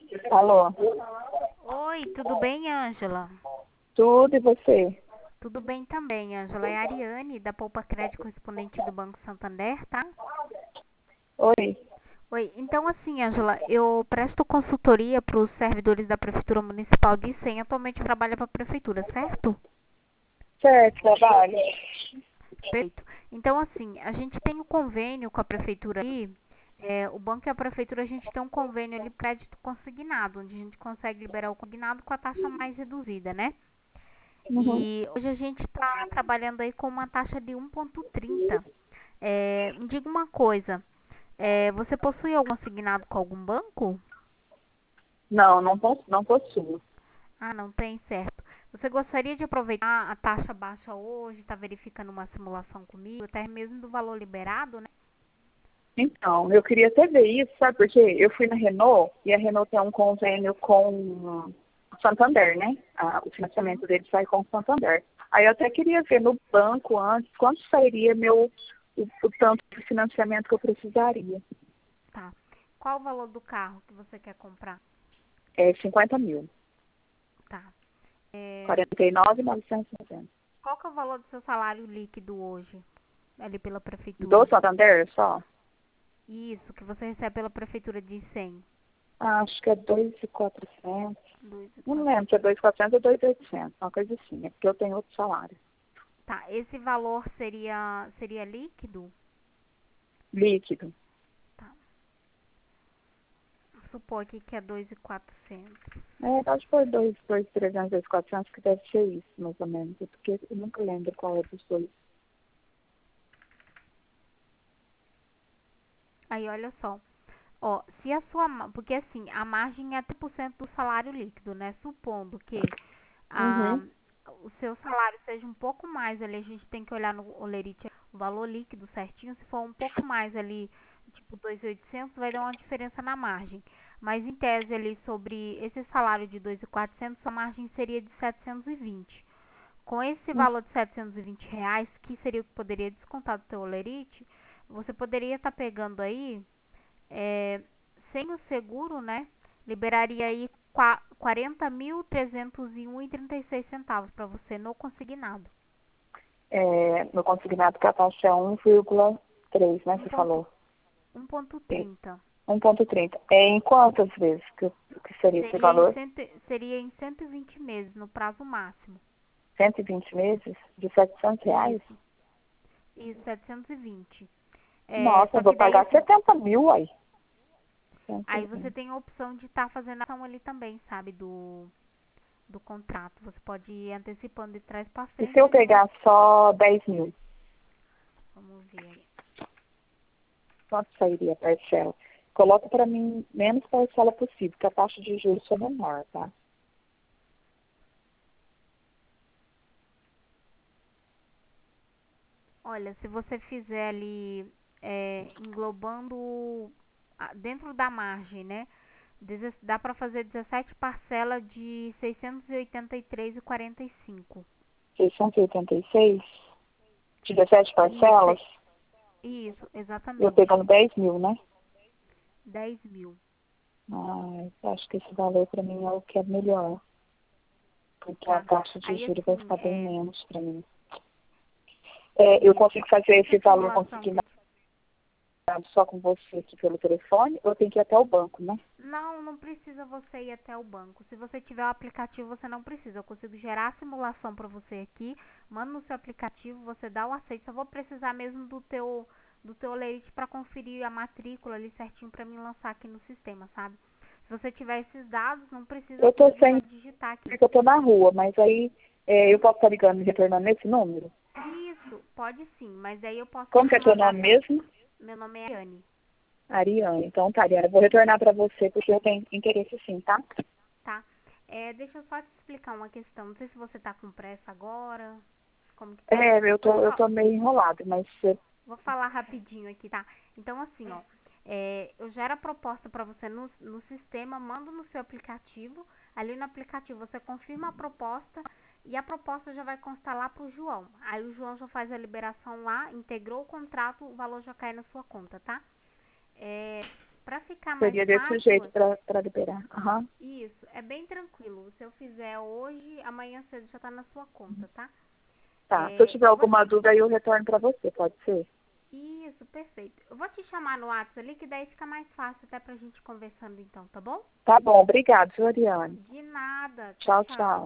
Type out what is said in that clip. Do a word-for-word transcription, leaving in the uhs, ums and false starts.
Alô? Oi, tudo bem, Ângela? Tudo e você? Tudo bem também, Ângela. É a Ariane, da Poupa Crédito Correspondente do Banco Santander, tá? Oi? Oi, então assim, Ângela, eu presto consultoria para os servidores da Prefeitura Municipal de Icém, atualmente trabalha para a Prefeitura, certo? Certo, trabalho. Perfeito. Então assim, a gente tem um convênio com a Prefeitura aí, é, o banco e a Prefeitura, a gente tem um convênio ali, crédito consignado, onde a gente consegue liberar o consignado com a taxa mais reduzida, né? Uhum. E hoje a gente está trabalhando aí com uma taxa de um vírgula trinta. É, me diga uma coisa, é, você possui algum assignado com algum banco? Não, não posso, não possuo. Ah, não tem, certo. Você gostaria de aproveitar a taxa baixa hoje, está verificando uma simulação comigo, até mesmo do valor liberado, né? Então, eu queria até ver isso, sabe? Porque eu fui na Renault e a Renault tem um convênio com o Santander, né? Ah, o Sim, financiamento dele sai com o Santander. Aí eu até queria ver no banco antes quanto sairia meu, o, o tanto de financiamento que eu precisaria. tá. Qual o valor do carro que você quer comprar? É cinquenta mil. Tá. É, quarenta e nove mil novecentos e noventa. qual que é o valor do seu salário líquido hoje, ali pela Do prefeitura? Santander só? Isso, que você recebe pela prefeitura de cem. Acho que é dois mil e quatrocentos. Dois e Não lembro se é quatrocentos. dois mil e quatrocentos ou dois mil e oitocentos, uma coisa assim. É porque eu tenho outro salário. Tá, esse valor seria seria líquido? Líquido. Tá. Supor aqui que é dois mil e quatrocentos. É, pode pôr dois, dois, trezentos, dois, quatrocentos, que deve ser isso, mais ou menos. É porque eu nunca lembro qual é dos dois. Aí olha só. Ó, se a sua, ma- porque assim, a margem é trinta por cento do salário líquido, né? Supondo que a, Uhum. o seu salário seja um pouco mais ali, a gente tem que olhar no Olerite o valor líquido certinho, se for um pouco mais ali, tipo dois mil e oitocentos, vai dar uma diferença na margem. Mas em tese ali sobre esse salário de dois mil e quatrocentos, a margem seria de setecentos e vinte. Com esse Hum. valor de setecentos e vinte reais, que seria o que poderia descontar do teu Olerite, você poderia estar pegando aí é, sem o seguro, né? Liberaria aí quarenta mil trezentos e um e trinta e seis centavos para você no consignado. É, no consignado que a taxa é um vírgula três, né? Você falou. um vírgula É, trinta. um vírgula trinta. É em quantas vezes que, que seria esse Seria em, valor? cento, seria em cento e vinte meses, no prazo máximo. cento e vinte meses? De setecentos reais? Isso, isso, setecentos e vinte. É, Nossa, eu só vou que daí, pagar assim, setenta mil aí. aí você cento e vinte. tem a opção de estar tá fazendo a ação ali também, sabe, do, do contrato. Você pode ir antecipando de trás para E se frente eu ali no... pegar só dez mil? Vamos ver. Quanto sairia a parcela? Coloca para mim menos parcela possível, que a taxa de juros é menor, tá? Olha, se você fizer ali, é, englobando a- dentro da margem, né? deze- Dá para fazer dezessete parcelas de seiscentos e oitenta e três e quarenta e cinco. seiscentos e oitenta e seis, dezessete Isso, parcelas, é- isso, eu exatamente. pegando dez mil, né? Dez mil. Ah, acho que esse valor para mim é o que é melhor, porque a Tá. taxa de Aí juros vai assim, ficar bem é, menos para mim. É, eu isso. consigo fazer Essa esse valor simulação que eu consignado te... só com você aqui pelo telefone, ou eu tenho que ir até o banco, né? Não, não precisa você ir até o banco. Se você tiver o aplicativo, você não precisa. Eu consigo gerar a simulação para você aqui, mando no seu aplicativo, você dá o aceito. Só vou precisar mesmo do teu do teu leite para conferir a matrícula ali certinho para mim lançar aqui no sistema, sabe? Se você tiver esses dados, não precisa Eu tô precisar sem, digitar aqui. porque eu tô na rua, mas aí é, eu posso estar ligando e retornando nesse número? Isso, pode sim, mas aí eu posso Como que te é teu mandar. nome mesmo? Meu nome é Anne, Ariane. Então, tá, Ariane, eu vou retornar para você porque eu tenho interesse sim, tá? tá? É, deixa eu só te explicar uma questão. Não sei se você tá com pressa agora, como que tá. É, eu Vou te tô, eu falar. tô meio enrolado, mas é, Vou falar rapidinho aqui, tá? Então, assim, ó, é, eu gero a proposta para você no, no sistema, mando no seu aplicativo. Ali no aplicativo você confirma a proposta e a proposta já vai constar lá pro João. Aí o João já faz a liberação lá, integrou o contrato, o valor já cai na sua conta, tá? É, Pra ficar mais Seria desse fácil, jeito para liberar. Aham. isso, é bem tranquilo. Se eu fizer hoje, amanhã cedo já tá na sua conta, tá? Tá. Se eu É, tiver eu vou alguma dúvida, aí eu retorno para você, pode ser? Isso, perfeito. Eu vou te chamar no WhatsApp ali, que daí fica mais fácil até pra gente conversando então, tá bom? Tá bom, obrigado, Floriane. De nada. Tchau, Tchau, tchau. tchau.